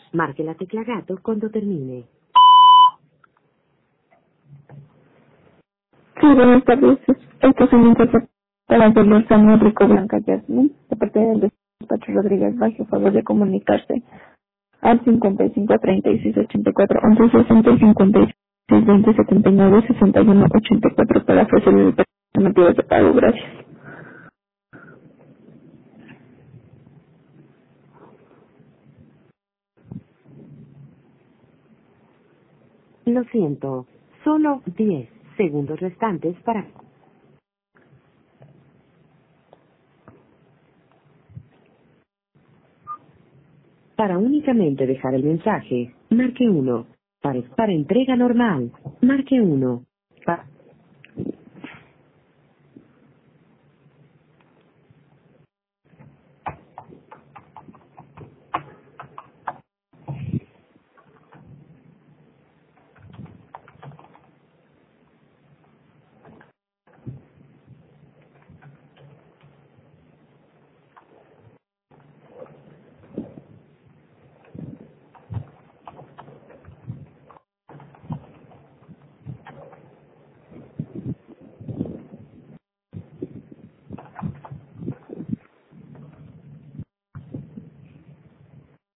Marque la tecla gato cuando termine. Sí, buenas tardes. Esto es un mensaje para el señor Samuel Rico Blanca Yasmin, de parte del despacho Rodríguez Bajo. Favor de comunicarse al 55 36 84 11 60 y 56 20 79 61 84 para ofrecerle alternativas de pago. Gracias. Lo siento. Solo 10 segundos restantes para únicamente dejar el mensaje. Marque 1. Para entrega normal. Marque 1.